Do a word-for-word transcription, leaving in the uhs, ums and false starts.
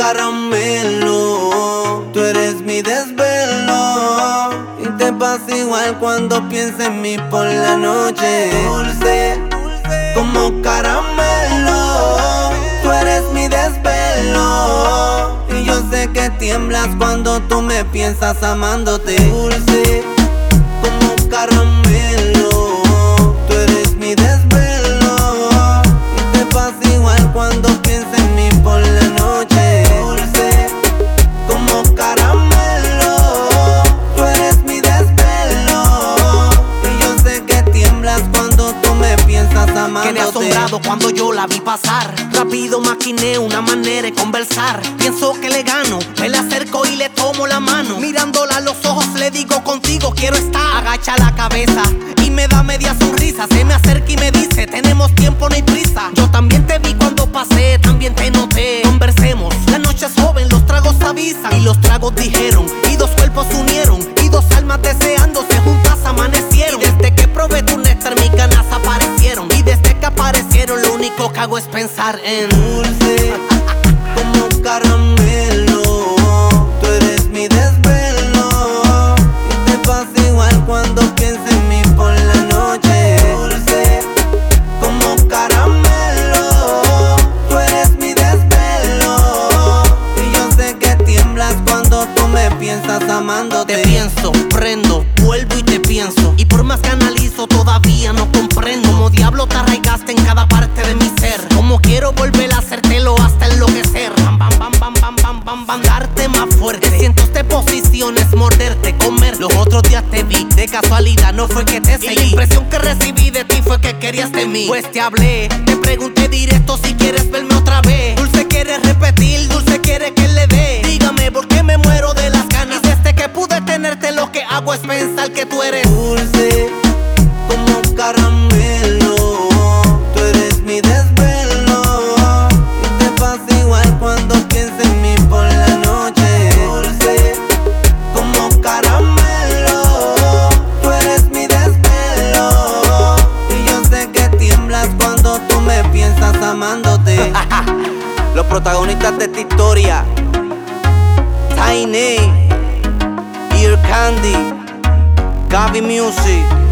caramelo. Tú eres mi desvelo y te pasa igual cuando piensas en mí por la noche. Dulce como caramelo. Tú eres mi desvelo y yo sé que tiemblas cuando tú me piensas amándote. Dulce como caramelo. Tú eres mi desvelo y te pasa igual cuando piensas en mí por la noche. Dulce como caramelo. Tú eres mi desvelo y yo sé que tiemblas cuando tú me piensas amándote. Quedé asombrado cuando yo la vi pasar. Rápido maquiné una manera de conversar. Pienso que le gano, me la acerco y le tomo la mano. Mirándola a los ojos le digo contigo quiero estar. Agacha la cabeza y me da media sonrisa. Se me acerca y me dice tenemos tiempo, no hay prisa. Yo también te vi cuando pasé, también te noté. Conversemos, la noche es joven, los tragos avisan. Y los tragos dijeron, y dos cuerpos se unieron. Y dos almas deseándose juntas amanecieron. Y desde que probé tu néctar mis ganas aparecieron. Y desde que aparecieron lo único que hago es pensar en dulce como caramelo. Tú eres mi desvelo y te pasa igual cuando piensas en mí por la noche. Dulce como caramelo. Tú eres mi desvelo y yo sé que tiemblas cuando tú me piensas amándote. Te pienso, prendo, vuelvo y te pienso. Y por más que analizo todavía no comprendo cómo diablo te arraigaste en cada parte de mi ser. Como quiero volver a hacértelo hasta enloquecer. Bam, bam, bam, bam, bam, bam, bam, bam, darte más fuerte. Te siento de posiciones, morderte, comer. Los otros días te vi, de casualidad no fue que te seguí. Y la impresión que recibí de ti fue que querías de mí. Pues te hablé, te pregunté directo si quieres verme otra vez. Dulce quieres repetir, dulce quiere que le dé. Dígame por qué me muero de las ganas. Y desde que pude tenerte lo que hago es pensar que tú eres dulce como caramelo. Tú eres mi desvelo y te pasa igual cuando piensas en mí por la noche. Dulce como caramelo. Tú eres mi desvelo y yo sé que tiemblas cuando tú me piensas amándote. Los protagonistas de esta historia: Tiny, Ear Candy, Gaby Music.